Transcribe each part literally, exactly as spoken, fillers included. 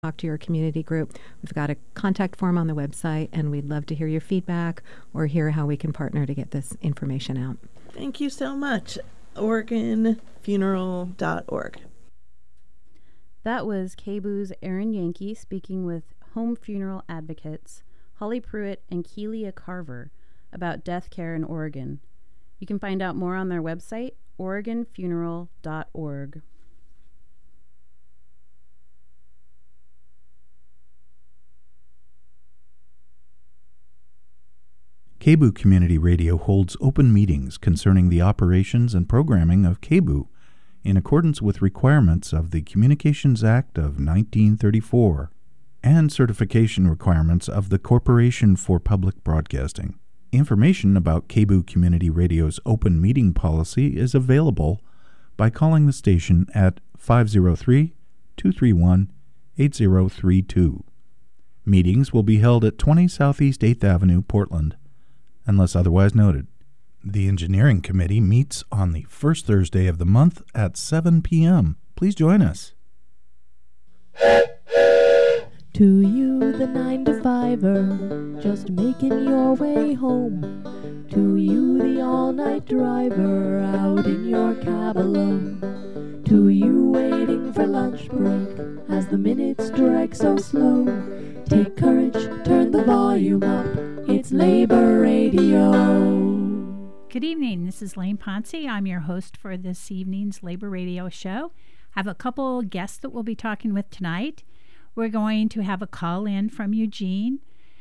talk to your community group. We've got a contact form on the website, and we'd love to hear your feedback or hear how we can partner to get this information out. Thank you so much. Oregon Funeral dot org. That was K B U's Aaron Yankee speaking with home funeral advocates Holly Pruitt and Keelia Carver about death care in Oregon. You can find out more on their website, Oregon Funeral dot org. K B U Community Radio holds open meetings concerning the operations and programming of K B U in accordance with requirements of the Communications Act of nineteen thirty-four and certification requirements of the Corporation for Public Broadcasting. Information about K B U Community Radio's open meeting policy is available by calling the station at five oh three, two three one, eight oh three two. Meetings will be held at twenty Southeast eighth Avenue, Portland, unless otherwise noted. The Engineering Committee meets on the first Thursday of the month at seven p.m. Please join us. To you, the nine to fiver, just making your way home. To you, the all-night driver, out in your cab alone. To you, waiting for lunch break, as the minutes drag so slow. Take courage, turn the volume up, it's Labor Radio. Good evening, this is Lane Ponce. I'm your host for this evening's Labor Radio show. I have a couple guests that we'll be talking with tonight. We're going to have a call in from Eugene,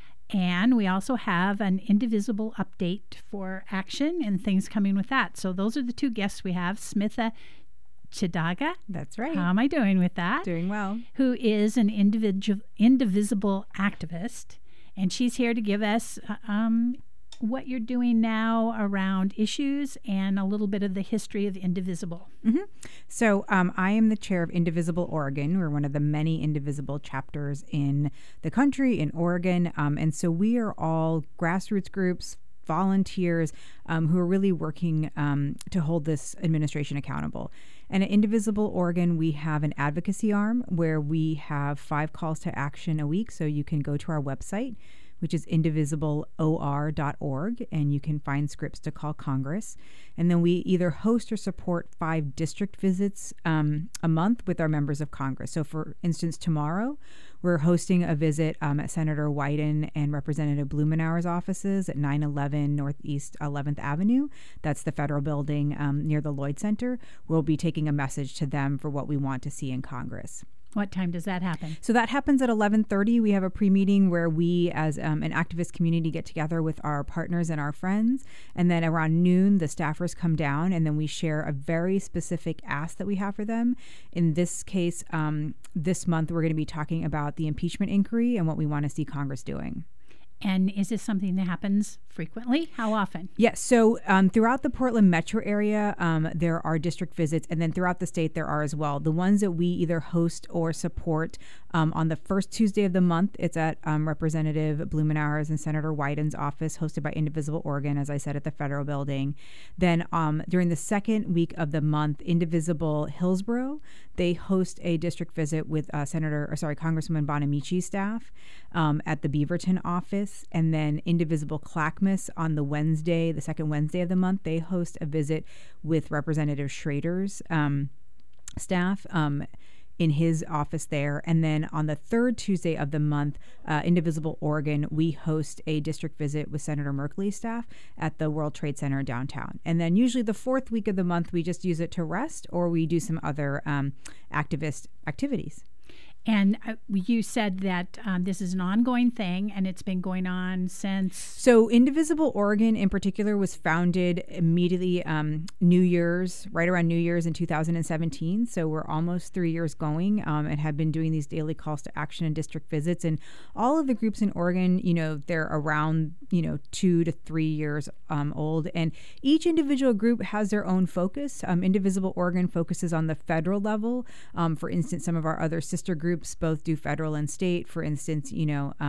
and we also have an Indivisible update for action and things coming with that. So those are the two guests we have. Smitha Chidaga. That's right. How am I doing with that? Doing well. Who is an individual, indivisible activist, and she's here to give us um, what you're doing now around issues and a little bit of the history of Indivisible. Mm-hmm. So um, I am the chair of Indivisible Oregon. We're one of the many Indivisible chapters in the country, in Oregon. Um, and so we are all grassroots groups, volunteers um, who are really working um, to hold this administration accountable. And at Indivisible Oregon, we have an advocacy arm where we have five calls to action a week. So you can go to our website, which is indivisible o r dot org, and you can find scripts to call Congress. And then we either host or support five district visits um, a month with our members of Congress. So for instance, tomorrow, we're hosting a visit um, at Senator Wyden and Representative Blumenauer's offices at nine eleven Northeast eleventh Avenue. That's the federal building um, near the Lloyd Center. We'll be taking a message to them for what we want to see in Congress. What time does that happen? So that happens at eleven thirty. We have a pre-meeting where we, as um, an activist community, get together with our partners and our friends. And then around noon, the staffers come down, and then we share a very specific ask that we have for them. In this case, um, this month, we're going to be talking about the impeachment inquiry and what we want to see Congress doing. And is this something that happens frequently? How often? Yes. So um, throughout the Portland metro area, um, there are district visits, and then throughout the state there are as well. The ones that we either host or support um, on the first Tuesday of the month, it's at um, Representative Blumenauer's and Senator Wyden's office, hosted by Indivisible Oregon, as I said, at the federal building. Then um, during the second week of the month, Indivisible Hillsborough, they host a district visit with uh, Senator, or sorry, Congresswoman Bonamici's staff um, at the Beaverton office. And then Indivisible Clackamas on the Wednesday, the second Wednesday of the month, they host a visit with Representative Schrader's um, staff um, in his office there. And then on the third Tuesday of the month, uh, Indivisible Oregon, we host a district visit with Senator Merkley's staff at the World Trade Center downtown. And then usually the fourth week of the month, we just use it to rest, or we do some other um, activist activities. And uh, you said that um, this is an ongoing thing, and it's been going on since... So Indivisible Oregon in particular was founded immediately um, New Year's, right around New Year's in two thousand seventeen. So we're almost three years going um, and have been doing these daily calls to action and district visits. And all of the groups in Oregon, you know, they're around, you know, two to three years um, old. And each individual group has their own focus. Um, Indivisible Oregon focuses on the federal level. Um, for instance, some of our other sister groups both do federal and state. For instance, you know, um,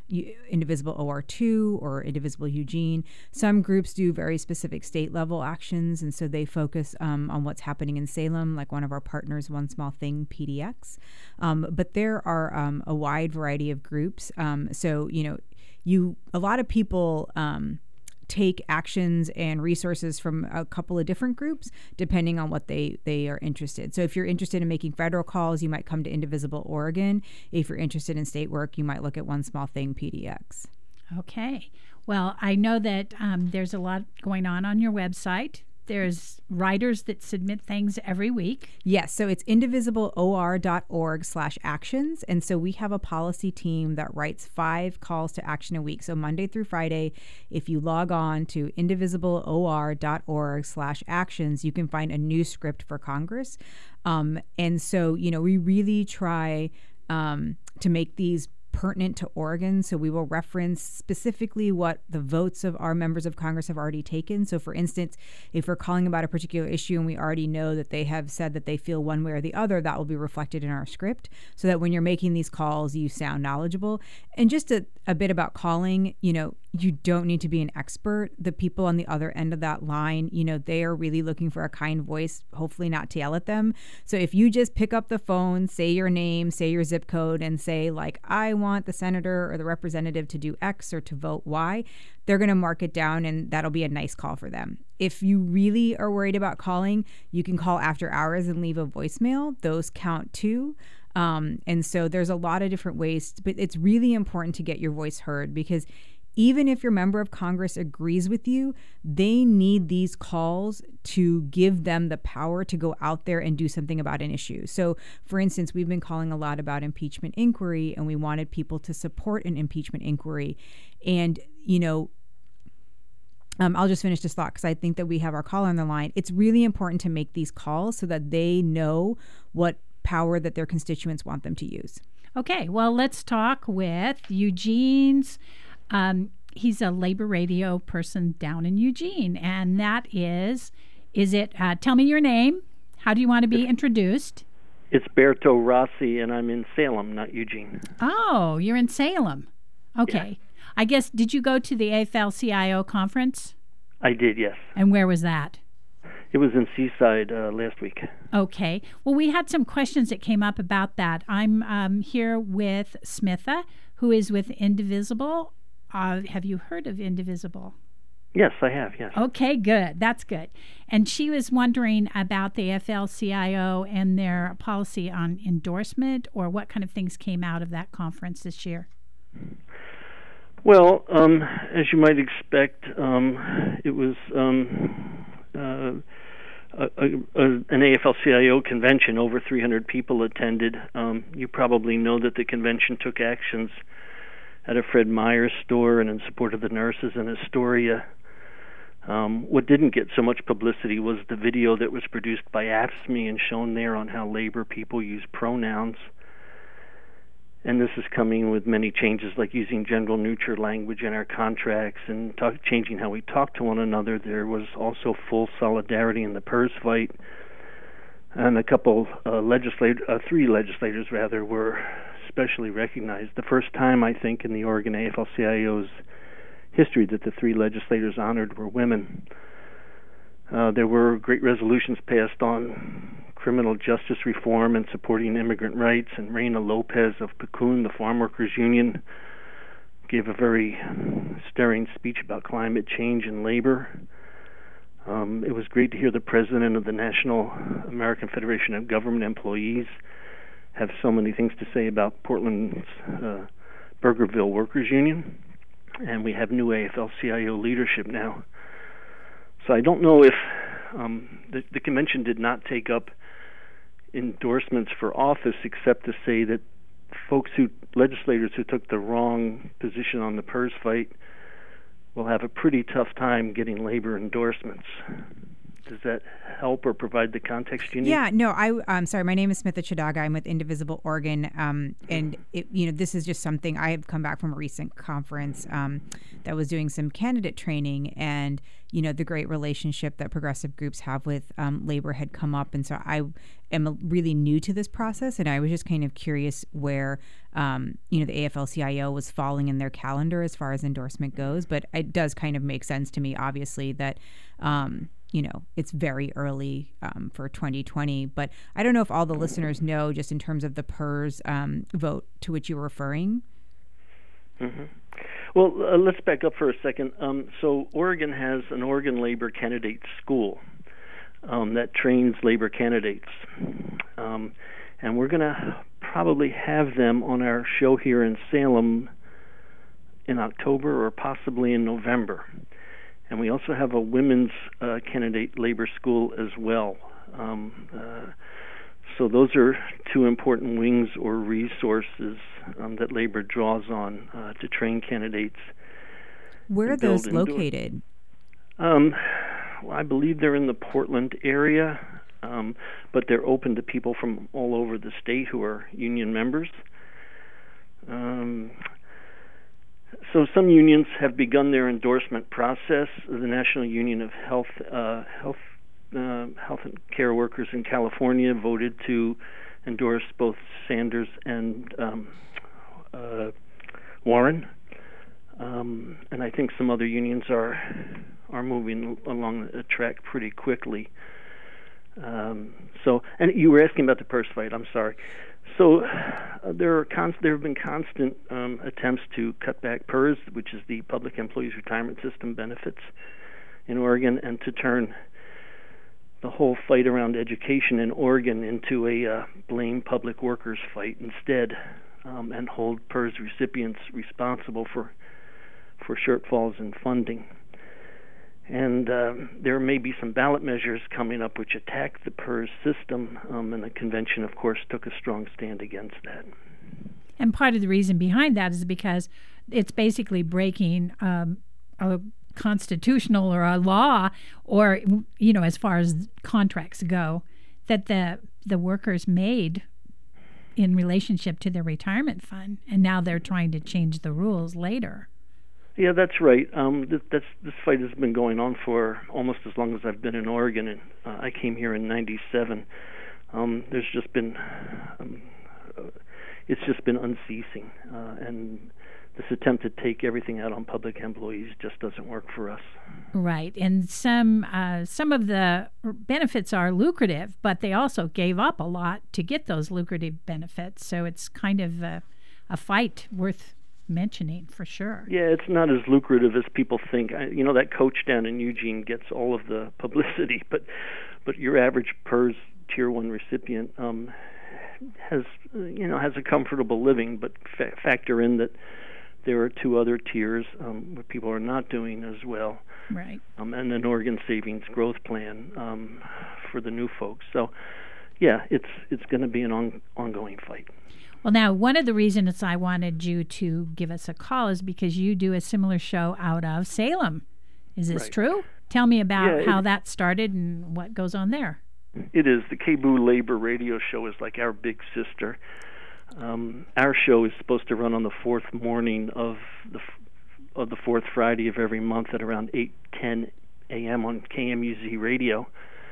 U- Indivisible O R two or Indivisible Eugene. Some groups do very specific state level actions, and so they focus um, on what's happening in Salem, like one of our partners, One Small Thing, P D X. Um, but there are um, a wide variety of groups. Um, so, you know, you a lot of people um, take actions and resources from a couple of different groups depending on what they they are interested. So if you're interested in making federal calls, you might come to Indivisible Oregon. If you're interested in state work, you might look at One Small Thing, P D X. Okay. Well, I know that um, there's a lot going on on your website. There's writers that submit things every week. Yes, so it's indivisible O R dot org slash actions. And so we have a policy team that writes five calls to action a week. So Monday through Friday, if you log on to indivisible O R dot org slash actions, you can find a new script for Congress. Um, and so, you know, we really try um, to make these pertinent to Oregon. So we will reference specifically what the votes of our members of Congress have already taken. So for instance, if we're calling about a particular issue and we already know that they have said that they feel one way or the other, that will be reflected in our script so that when you're making these calls, you sound knowledgeable. And just a, a bit about calling, you know, you don't need to be an expert. The people on the other end of that line, you know, they are really looking for a kind voice, hopefully not to yell at them. So if you just pick up the phone, say your name, say your zip code, and say like, I want the senator or the representative to do X or to vote Y, they're going to mark it down and that'll be a nice call for them. If you really are worried about calling, you can call after hours and leave a voicemail. Those count too. Um, and so there's a lot of different ways, but it's really important to get your voice heard because even if your member of Congress agrees with you, they need these calls to give them the power to go out there and do something about an issue. So, for instance, we've been calling a lot about impeachment inquiry, and we wanted people to support an impeachment inquiry. And, you know, um, I'll just finish this thought because I think that we have our caller on the line. It's really important to make these calls so that they know what power that their constituents want them to use. Okay, well, let's talk with Eugene's Um, he's a labor radio person down in Eugene, and that is, is it, uh, tell me your name. How do you want to be introduced? It's Berto Rossi, and I'm in Salem, not Eugene. Oh, you're in Salem. Okay. Yeah. I guess, did you go to the A F L C I O conference? I did, yes. And where was that? It was in Seaside uh, last week. Okay. Well, we had some questions that came up about that. I'm um, here with Smitha, who is with Indivisible. Uh, have you heard of Indivisible? Yes, I have, yes. Okay, good. That's good. And she was wondering about the A F L C I O and their policy on endorsement, or what kind of things came out of that conference this year. Well, um, as you might expect, um, it was um, uh, a, a, an A F L C I O convention. Over three hundred people attended. Um, you probably know that the convention took actions at a Fred Meyer store and in support of the nurses in Astoria. Um, what didn't get so much publicity was the video that was produced by A F S C M E and shown there on how labor people use pronouns. And this is coming with many changes, like using gender neutral language in our contracts and talk, changing how we talk to one another. There was also full solidarity in the PERS fight. And a couple, uh, legislat- uh, three legislators rather, were especially recognized. The first time, I think, in the Oregon A F L C I O's history that the three legislators honored were women. Uh, there were great resolutions passed on criminal justice reform and supporting immigrant rights, and Reina Lopez of Picun, the Farm Workers Union, gave a very stirring speech about climate change and labor. Um, it was great to hear the president of the National American Federation of Government Employees have so many things to say about Portland's uh, Burgerville Workers Union, and we have new A F L C I O leadership now. So I don't know if um, the, the convention did not take up endorsements for office, except to say that folks who, legislators who took the wrong position on the PERS fight will have a pretty tough time getting labor endorsements. does that help or provide the context you need? Yeah, no, I, I'm sorry. My name is Smitha Chadaga. I'm with Indivisible Oregon, um, and it, you know, this is just something I have come back from a recent conference um, that was doing some candidate training, and you know, the great relationship that progressive groups have with um, labor had come up, and so I am really new to this process, and I was just kind of curious where um, you know, the A F L C I O was falling in their calendar as far as endorsement goes, but it does kind of make sense to me, obviously, that. Um, you know, it's very early um, for twenty twenty, but I don't know if all the listeners know just in terms of the P E R S um, vote to which you're referring. Mm-hmm. Well, uh, let's back up for a second. Um, so Oregon has an Oregon Labor Candidate School um, that trains labor candidates. Um, and we're going to probably have them on our show here in Salem in October or possibly in November. And we also have a women's uh, candidate labor school as well. Um, uh, so those are two important wings or resources um, that labor draws on uh, to train candidates. Where are those located? Um, well, I believe they're in the Portland area, um, but they're open to people from all over the state who are union members. Um, So some unions have begun their endorsement process. The National Union of Health uh, Health uh, Health and Care Workers in California voted to endorse both Sanders and um, uh, Warren, um, and I think some other unions are are moving along the track pretty quickly. Um, so, and you were asking about the P E R S fight. I'm sorry. So uh, there are const- there have been constant um, attempts to cut back P E R S, which is the Public Employees Retirement System benefits in Oregon, and to turn the whole fight around education in Oregon into a uh, blame public workers fight instead, um, and hold P E R S recipients responsible for for shortfalls in funding. And uh, there may be some ballot measures coming up which attack the P E R S system, um, and the convention, of course, took a strong stand against that. And part of the reason behind that is because it's basically breaking um, a constitutional or a law, or, you know, as far as contracts go, that the the workers made in relationship to their retirement fund, and now they're trying to change the rules later. Yeah, that's right. Um, th- that's, this fight has been going on for almost as long as I've been in Oregon, and uh, I came here in ninety-seven. Um, there's just been, um, uh, it's just been unceasing, uh, and this attempt to take everything out on public employees just doesn't work for us. Right, and some uh, some of the benefits are lucrative, but they also gave up a lot to get those lucrative benefits, so it's kind of a, a fight worth mentioning for sure. Yeah, it's not as lucrative as people think. I, you know, that coach down in Eugene gets all of the publicity, but but your average P E R S Tier One recipient um, has you know has a comfortable living. But fa- factor in that there are two other tiers um, where people are not doing as well, right? Um, and an Oregon Savings Growth Plan um, for the new folks. So, yeah, it's it's going to be an on, ongoing fight. Well, now, one of the reasons I wanted you to give us a call is because you do a similar show out of Salem. Is this right. true? Tell me about yeah, how it, that started and what goes on there. It is. The K B U Labor Radio Show is like our big sister. Um, our show is supposed to run on the fourth morning of the of the fourth Friday of every month at around eight ten a.m. on K M U Z Radio.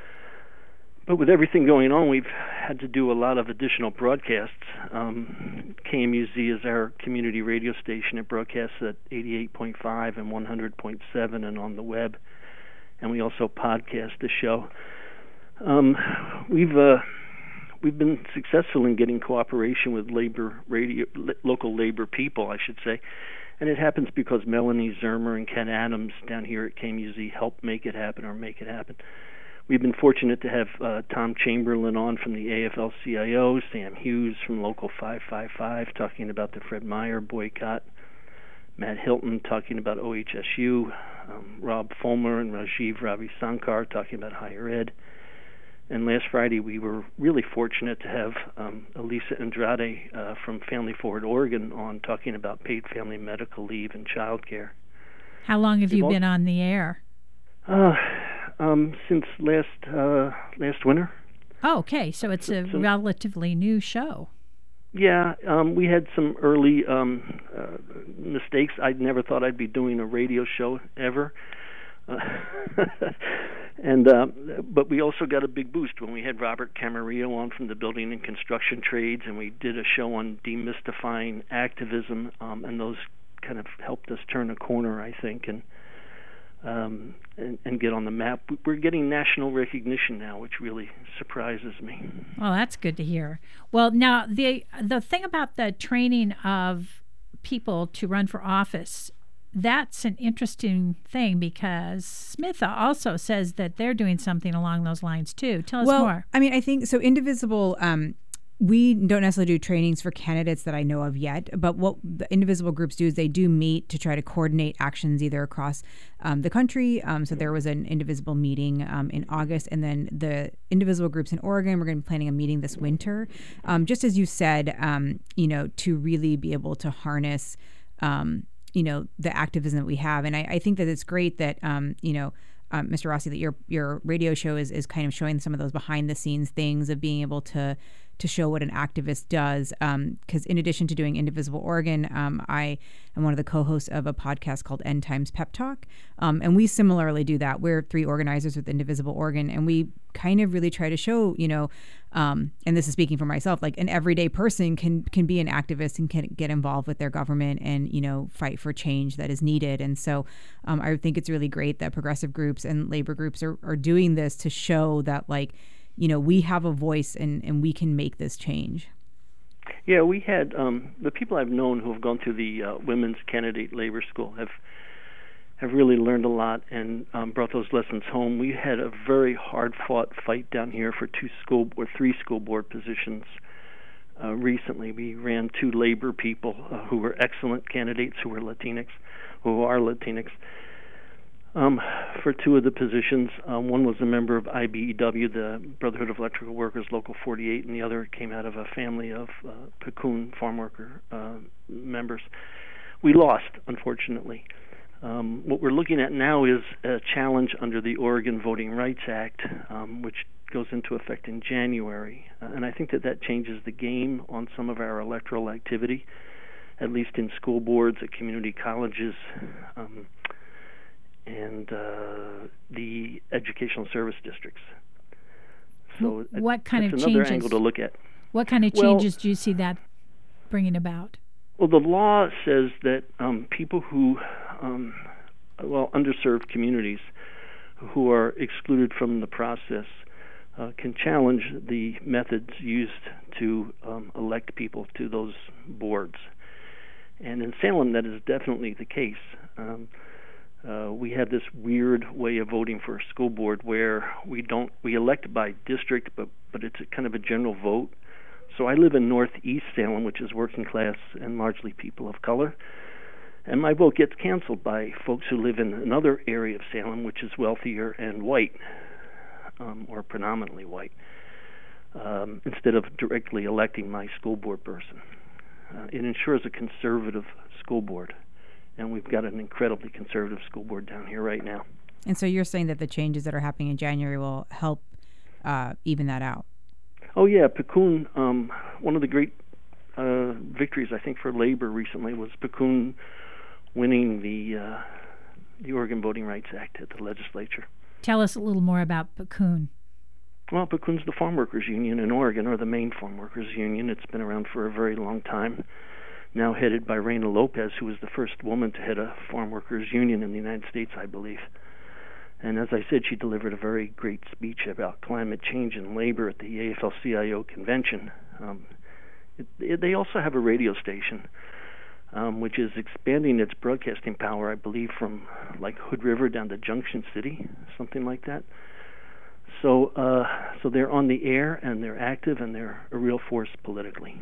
But with everything going on, we've had to do a lot of additional broadcasts. Um, K M U Z is our community radio station. It broadcasts at eighty-eight point five and one hundred point seven and on the web. And we also podcast the show. Um, we've uh, we've been successful in getting cooperation with labor radio, lo- local labor people, I should say. And it happens because Melanie Zermer and Ken Adams down here at K M U Z help make it happen or make it happen. We've been fortunate to have uh, Tom Chamberlain on from the A F L C I O, Sam Hughes from Local five five five talking about the Fred Meyer boycott, Matt Hilton talking about O H S U, um, Rob Fulmer and Rajiv Ravi Sankar talking about higher ed. And last Friday we were really fortunate to have um, Elisa Andrade uh, from Family Forward Oregon on talking about paid family medical leave and child care. How long have We've you also, been on the air? Uh, um, since last uh, last winter. Oh, okay. So it's a So- relatively new show. Yeah, um, we had some early um, uh, mistakes. I never thought I'd be doing a radio show ever, uh, and uh, but we also got a big boost when we had Robert Camarillo on from the Building and Construction Trades, and we did a show on demystifying activism, um, and those kind of helped us turn a corner, I think, and. Um, and, and get on the map. We're getting national recognition now, which really surprises me. Well, that's good to hear. Well, now the the thing about the training of people to run for office, that's an interesting thing because Smith also says that they're doing something along those lines too. Tell us well, more. I mean, I think so. Indivisible. Um, we don't necessarily do trainings for candidates that I know of yet, but what the Indivisible groups do is they do meet to try to coordinate actions either across um, the country. Um, so there was an Indivisible meeting um, in August, and then the Indivisible groups in Oregon, we're going to be planning a meeting this winter. Um, just as you said, um, you know, to really be able to harness, um, you know, the activism that we have. And I, I think that it's great that, um, you know, um, Mister Rossi, that your your radio show is, is kind of showing some of those behind the scenes things of being able to to show what an activist does. Because um, in addition to doing Indivisible Oregon, um, I am one of the co-hosts of a podcast called End Times Pep Talk. Um, and we similarly do that. We're three organizers with Indivisible Oregon, and we kind of really try to show, you know, um, and this is speaking for myself, like an everyday person can can be an activist and can get involved with their government and, you know, fight for change that is needed. And so um, I think it's really great that progressive groups and labor groups are, are doing this to show that, like, you know, we have a voice and, and we can make this change. Yeah, we had um, the people I've known who have gone through the uh, Women's Candidate Labor School have have really learned a lot and um, brought those lessons home. We had a very hard-fought fight down here for two school or three school board positions uh, recently. We ran two labor people uh, who were excellent candidates, who were Latinx, who are Latinx. Um, for two of the positions, um, one was a member of I B E W, the Brotherhood of Electrical Workers, Local forty-eight, and the other came out of a family of uh, Piccoon farm worker uh, members. We lost, unfortunately. Um, what we're looking at now is a challenge under the Oregon Voting Rights Act, um, which goes into effect in January. Uh, and I think that that changes the game on some of our electoral activity, at least in school boards, at community colleges, um, and uh, the educational service districts. So what kind that's of another changes? angle to look at. What kind of Well, changes do you see that bringing about? Well, the law says that um, people who, um, well, underserved communities who are excluded from the process uh, can challenge the methods used to um, elect people to those boards. And in Salem, that is definitely the case. Um, uh, we have this weird way of voting for a school board where we don't we elect by district, but but it's a kind of a general vote. So I live in northeast Salem, which is working class and largely people of color, and my vote gets canceled by folks who live in another area of Salem, which is wealthier and white, um, or predominantly white, um, instead of directly electing my school board person. Uh, it ensures a conservative school board, and we've got an incredibly conservative school board down here right now. And so you're saying that the changes that are happening in January will help uh, even that out? Oh, yeah. Piccoon, um, one of the great uh, victories, I think, for labor recently was Piccoon winning the uh, the Oregon Voting Rights Act at the legislature. Tell us a little more about Piccoon. Well, Piccoon's the farm workers union in Oregon, or the main farm workers union. It's been around for a very long time, now headed by Reina Lopez, who was the first woman to head a farm workers union in the United States, I believe. And as I said, she delivered a very great speech about climate change and labor at the A F L C I O convention. Um, it, it, they also have a radio station, um, which is expanding its broadcasting power, I believe, from like Hood River down to Junction City, something like that. So, uh, so they're on the air, and they're active, and they're a real force politically.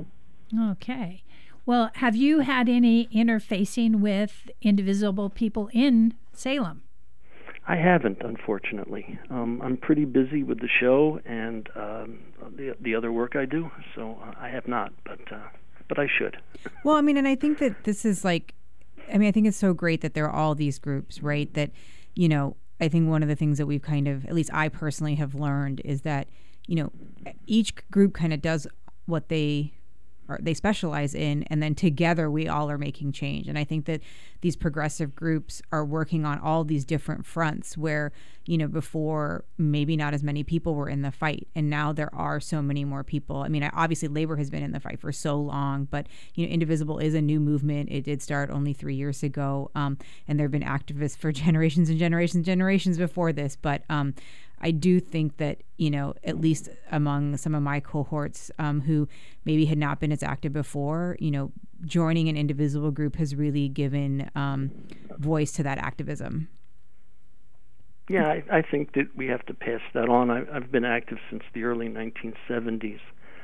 Okay. Well, have you had any interfacing with indivisible people in Salem? I haven't, unfortunately. Um, I'm pretty busy with the show and um, the the other work I do, so uh, I have not, but uh, but I should. Well, I mean, and I think that this is like, I mean, I think it's so great that there are all these groups, right? That, you know, I think one of the things that we've kind of, at least I personally have learned, is that, you know, each group kind of does what they or they specialize in, and then together we all are making change. And I think that these progressive groups are working on all these different fronts where, you know, before maybe not as many people were in the fight, and now there are so many more people. I mean, obviously labor has been in the fight for so long, but, you know, Indivisible is a new movement. It did start only three years ago, um, and there have been activists for generations and generations and generations before this. But um, I do think that, you know, at least among some of my cohorts um, who maybe had not been as active before, you know, joining an Indivisible group has really given um, voice to that activism. Yeah, I, I think that we have to pass that on. I, I've been active since the early nineteen seventies.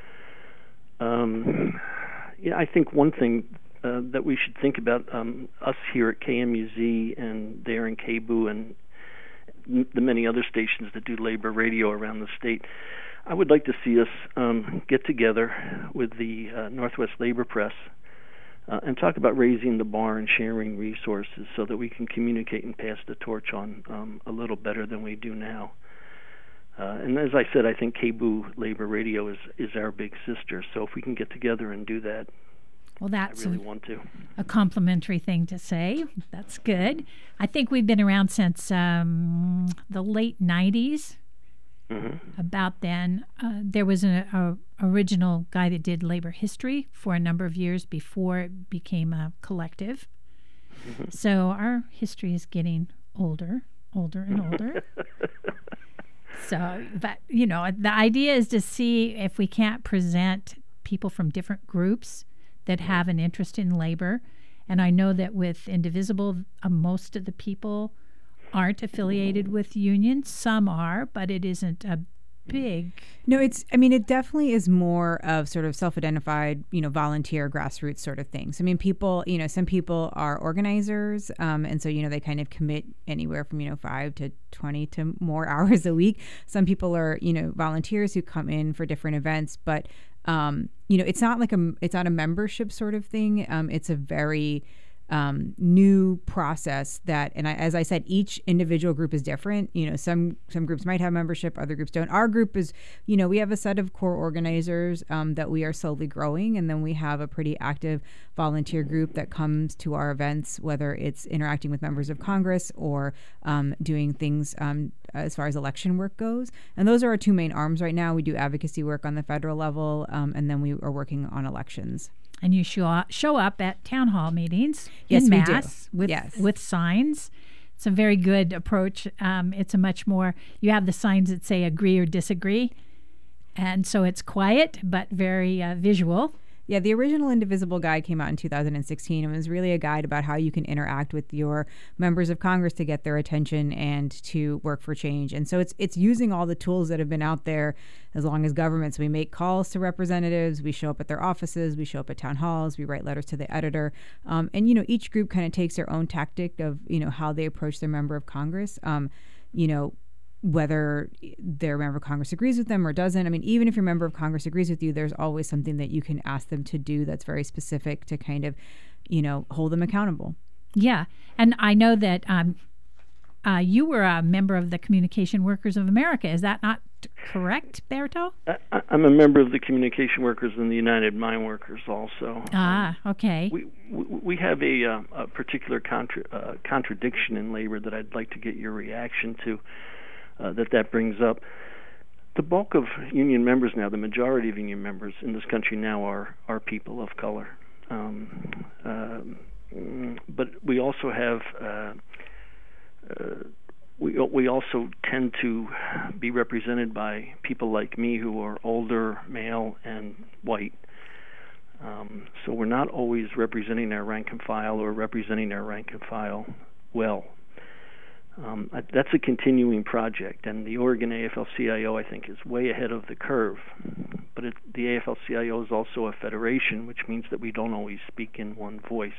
Um, yeah, I think one thing uh, that we should think about, um, us here at K M U Z and there in K B U and the many other stations that do labor radio around the state, I would like to see us um, get together with the uh, Northwest Labor Press uh, and talk about raising the bar and sharing resources so that we can communicate and pass the torch on um, a little better than we do now. Uh, and as I said, I think K B U Labor Radio is, is our big sister. So if we can get together and do that, well, that's I really a, want to. a complimentary thing to say. That's good. I think we've been around since um, the late nineties. Mm-hmm. About then, uh, there was an a original guy that did labor history for a number of years before it became a collective. Mm-hmm. So our history is getting older, older and older. So, but, you know, the idea is to see if we can't present people from different groups that have an interest in labor. And I know that with Indivisible, uh, most of the people aren't affiliated with unions. Some are, but it isn't a big... No, it's, I mean, it definitely is more of sort of self-identified, you know, volunteer, grassroots sort of things. I mean, people, you know, some people are organizers, um, and so, you know, they kind of commit anywhere from, you know, five to twenty to more hours a week. Some people are, you know, volunteers who come in for different events, but Um, you know, it's not like a, it's not a membership sort of thing. Um, it's a very um, new process that, and I, as I said, each individual group is different. You know, some some groups might have membership, other groups don't. Our group is, you know, we have a set of core organizers um, that we are slowly growing, and then we have a pretty active volunteer group that comes to our events, whether it's interacting with members of Congress or um, doing things um, as far as election work goes. And those are our two main arms right now. We do advocacy work on the federal level, um, and then we are working on elections. And you show up, show up at town hall meetings yes, in we mass do. with yes. with signs. It's a very good approach. Um, it's a much more, you have the signs that say agree or disagree. And so it's quiet, but very uh, visual. Yeah, the original Indivisible guide came out in two thousand sixteen. It was really a guide about how you can interact with your members of Congress to get their attention and to work for change. And so it's it's using all the tools that have been out there as long as governments. We make calls to representatives, we show up at their offices, we show up at town halls, we write letters to the editor. Um, and, you know, each group kind of takes their own tactic of, you know, how they approach their member of Congress. Um, you know, whether their member of Congress agrees with them or doesn't. I mean, even if your member of Congress agrees with you, there's always something that you can ask them to do that's very specific to kind of, you know, hold them accountable. Yeah. And I know that um, uh, you were a member of the Communication Workers of America. Is that not correct, Berto? I, I'm a member of the Communication Workers and the United Mine Workers also. Ah, okay. We we, we have a, uh, a particular contra- uh, contradiction in labor that I'd like to get your reaction to. Uh, that that brings up. The bulk of union members now, the majority of union members in this country now are, are people of color. Um, uh, but we also have, uh, uh, we, we also tend to be represented by people like me who are older, male, and white. Um, so we're not always representing our rank and file or representing our rank and file well. Um, that's a continuing project, and the Oregon A F L C I O, I think, is way ahead of the curve. But it, the A F L C I O is also a federation, which means that we don't always speak in one voice.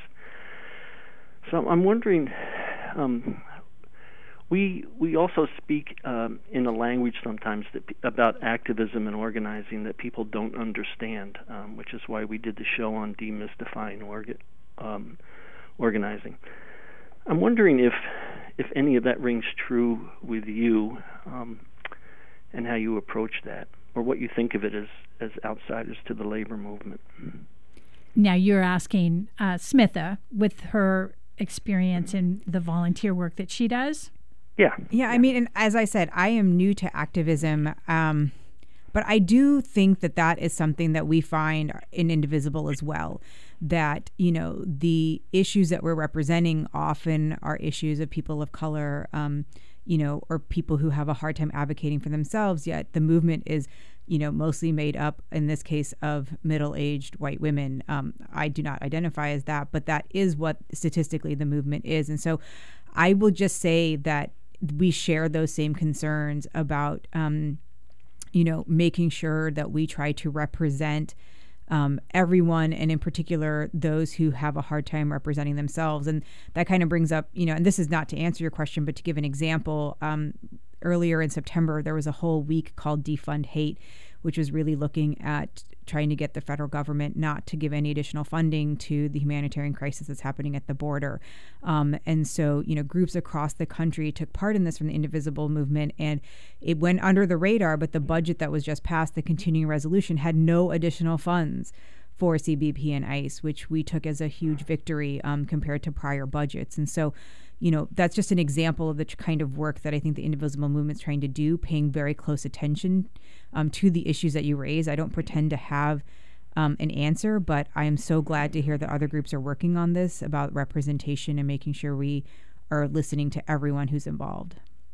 So I'm wondering, um, we we also speak um, in a language sometimes that about activism and organizing that people don't understand, um, which is why we did the show on demystifying orga, um, organizing. I'm wondering if if any of that rings true with you, um, and how you approach that, or what you think of it as, as outsiders to the labor movement. Now you're asking uh, Smitha with her experience in the volunteer work that she does? Yeah. Yeah, I mean, and as I said, I am new to activism, um, but I do think that that is something that we find in Indivisible as well, that, you know, the issues that we're representing often are issues of people of color, um, you know, or people who have a hard time advocating for themselves, yet the movement is, you know, mostly made up, in this case, of middle-aged white women. Um, I do not identify as that, but that is what statistically the movement is. And so I will just say that we share those same concerns about, um, you know, making sure that we try to represent um, everyone, and in particular, those who have a hard time representing themselves. And that kind of brings up, you know, and this is not to answer your question, but to give an example, um, earlier in September, there was a whole week called Defund Hate, which was really looking at trying to get the federal government not to give any additional funding to the humanitarian crisis that's happening at the border. Um, and so, you know, groups across the country took part in this from the Indivisible movement, and it went under the radar, but the budget that was just passed, the continuing resolution, had no additional funds for C B P and ICE, which we took as a huge victory um, compared to prior budgets. And so, you know, that's just an example of the kind of work that I think the Indivisible movement's trying to do, paying very close attention um, to the issues that you raise. I don't pretend to have um, an answer, but I am so glad to hear that other groups are working on this about representation and making sure we are listening to everyone who's involved.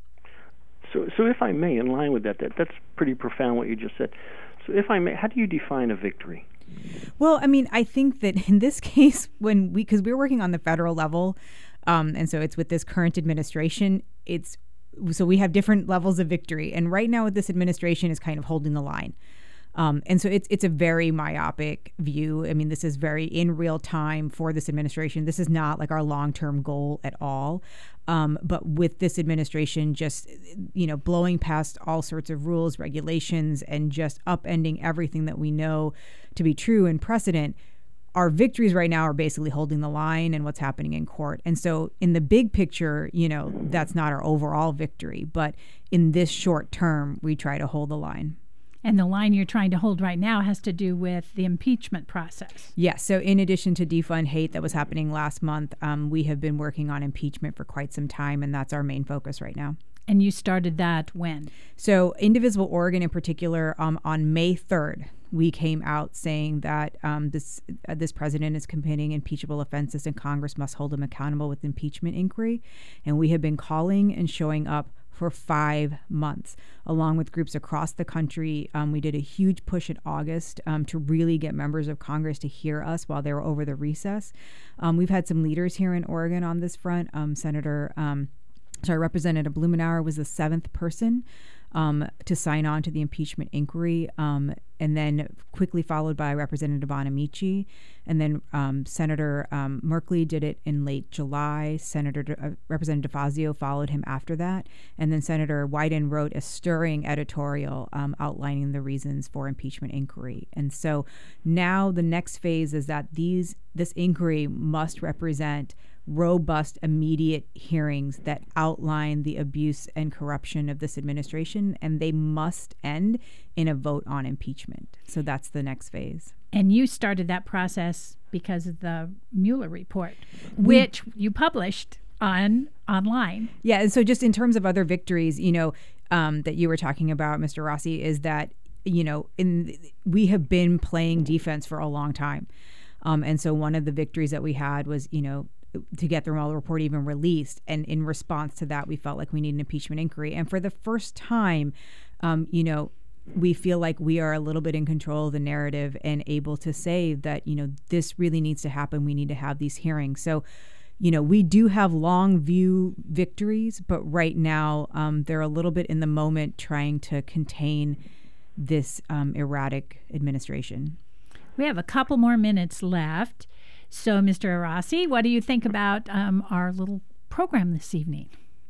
So, so if I may, in line with that, that that's pretty profound what you just said. So if I may, how do you define a victory? Well, I mean, I think that in this case, when we, because we're working on the federal level, um, and so it's with this current administration, it's, so we have different levels of victory. And right now with this administration is kind of holding the line. Um, and so it's it's a very myopic view. I mean, this is very in real time for this administration. This is not like our long-term goal at all. Um, but with this administration just, you know, blowing past all sorts of rules, regulations, and just upending everything that we know to be true and precedent, our victories right now are basically holding the line and what's happening in court. And so in the big picture, you know, that's not our overall victory. But in this short term, we try to hold the line. And the line you're trying to hold right now has to do with the impeachment process. Yes. So in addition to Defund Hate that was happening last month, um, we have been working on impeachment for quite some time, and that's our main focus right now. And you started that when? So Indivisible Oregon in particular, um, on May third, we came out saying that um, this uh, this president is committing impeachable offenses and Congress must hold him accountable with impeachment inquiry. And we have been calling and showing up for five months, along with groups across the country. Um, we did a huge push in August um, to really get members of Congress to hear us while they were over the recess. Um, we've had some leaders here in Oregon on this front. Um, Senator, um, sorry, Representative Blumenauer was the seventh person um, to sign on to the impeachment inquiry, um, and then quickly followed by Representative Bonamici. And then um, Senator um, Merkley did it in late July. Senator De, uh, Representative DeFazio followed him after that. And then Senator Wyden wrote a stirring editorial um, outlining the reasons for impeachment inquiry. And so now the next phase is that these this inquiry must represent robust, immediate hearings that outline the abuse and corruption of this administration, and they must end in a vote on impeachment. So that's the next phase. And you started that process because of the Mueller report, which we, you published on online. Yeah, and so just in terms of other victories, you know, um, that you were talking about, Mister Rossi, is that, you know, in we have been playing defense for a long time. Um, and so one of the victories that we had was, you know, to get the Mueller report even released. And in response to that, we felt like we need an impeachment inquiry. And for the first time, um, you know, we feel like we are a little bit in control of the narrative and able to say that, you know, this really needs to happen. We need to have these hearings. So, you know, we do have long view victories, but right now um, they're a little bit in the moment trying to contain this um, erratic administration. We have a couple more minutes left. So, Mister Arasi, what do you think about um, our little program this evening?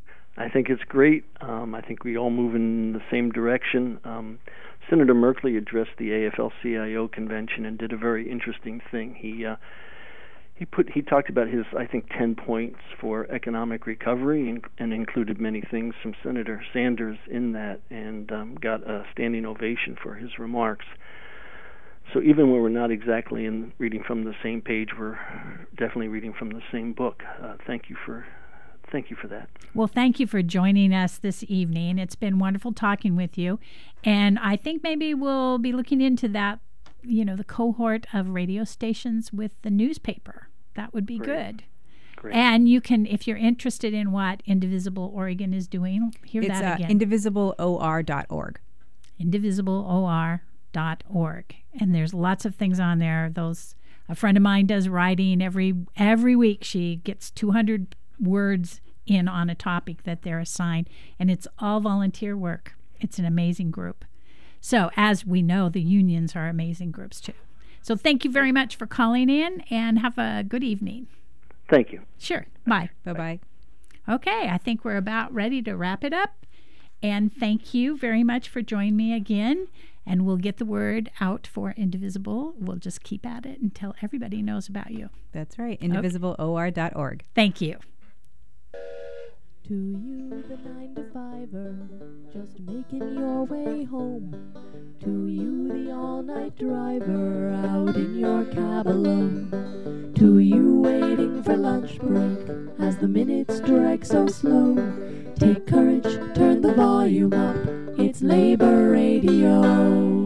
I think it's great. Um, I think we all move in the same direction. Um, Senator Merkley addressed the A F L C I O convention and did a very interesting thing. He uh, he put he talked about his, I think, ten points for economic recovery, and, and included many things from Senator Sanders in that, and um, got a standing ovation for his remarks. So even when we're not exactly in reading from the same page, we're definitely reading from the same book. Uh, thank you for thank you for that. Well, thank you for joining us this evening. It's been wonderful talking with you, and I think maybe we'll be looking into that, you know, the cohort of radio stations with the newspaper. That would be Great. good. Great. And you can, if you're interested in what Indivisible Oregon is doing, hear It's that uh, again. indivisible O R dot org. indivisible O R dot org. And there's lots of things on there. Those a friend of mine does writing every every week. She gets two hundred words in on a topic that they're assigned, and it's all volunteer work. It's an amazing group. So, as we know, the unions are amazing groups too. So thank you very much for calling in, and have a good evening. Thank you. Sure. Bye. Bye-bye. Okay, I think we're about ready to wrap it up. And thank you very much for joining me again. And we'll get the word out for Indivisible. We'll just keep at it until everybody knows about you. That's right, indivisible O R dot org. Thank you. To you, the nine to fiver, just making your way home. To you, the all-night driver, out in your cab alone. To you, waiting for lunch break, as the minutes drag so slow. Take courage, turn the volume up, it's Labor Radio.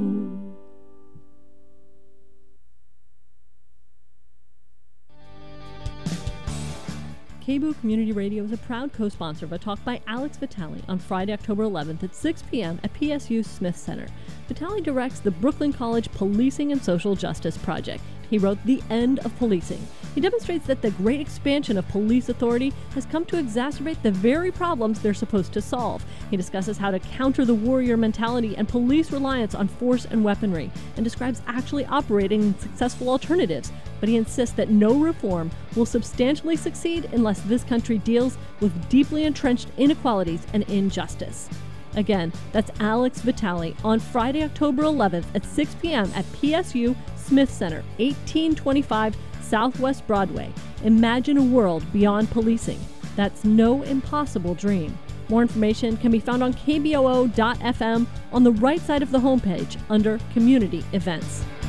KBOO Community Radio is a proud co-sponsor of a talk by Alex Vitale on Friday, October eleventh at six p.m. at P S U Smith Center. Vitale directs the Brooklyn College Policing and Social Justice Project. He wrote The End of Policing. He demonstrates that the great expansion of police authority has come to exacerbate the very problems they're supposed to solve. He discusses how to counter the warrior mentality and police reliance on force and weaponry, and describes actually operating successful alternatives. But he insists that no reform will substantially succeed unless this country deals with deeply entrenched inequalities and injustice. Again, that's Alex Vitale on Friday, October eleventh at six p.m. at P S U Smith Center, eighteen twenty-five Southwest Broadway. Imagine a world beyond policing. That's no impossible dream. More information can be found on K B O O dot F M on the right side of the homepage under Community Events.